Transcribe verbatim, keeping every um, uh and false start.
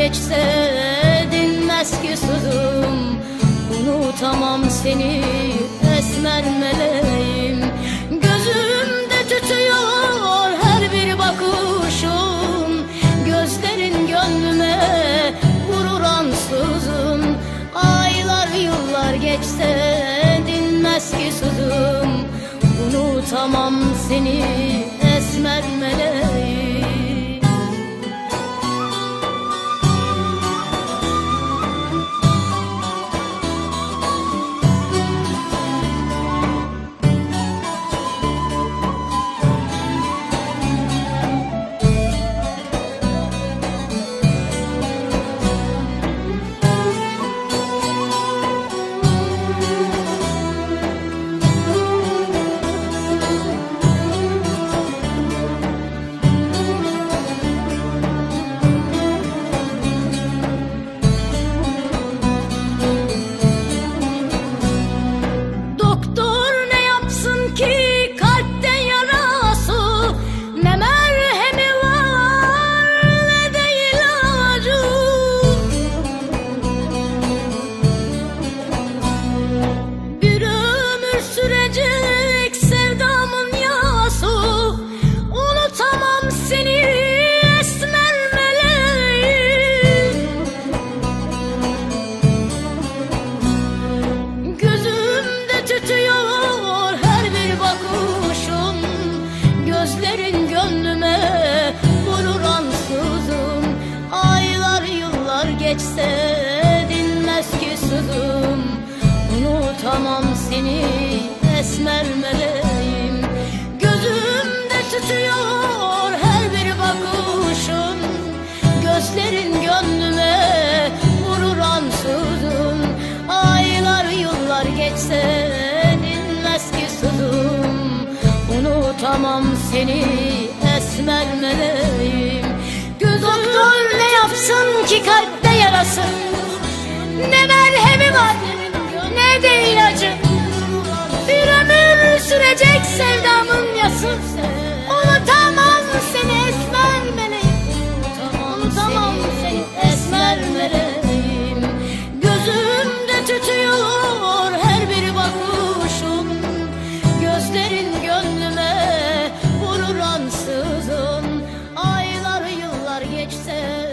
geçse dinmez ki sızım. Unutamam seni esmer meleğim. Gözümde tütüyor her bir bakışın. Gözlerin gönlüme vurur ansızın. Aylar yıllar geçse dinmez ki sızım. Unutamam seni esmer meleğim. Gözlerin gönlüme vurur ansızın. Aylar yıllar geçse dinmez ki sızım. Unutamam seni esmer meleğim. Gözümde tütüyor her bir bakışın. Gözlerin gönlüme vurur ansızın. Aylar yıllar geçse dinmez ki sızım. Unutamam seni esmer meleğim. Doktor ne yapsın ki kalpte yarası? Ne merhemi var ne de ilacı. Bir ömür sürecek sevdamın yası. Unutamam seni esmer meleğim. Unutamam seni esmer meleğim. Gözümde tütüyor her bir bakışın. Gözlerin gönlüme vurur ansızın. Aylar yıllar geçse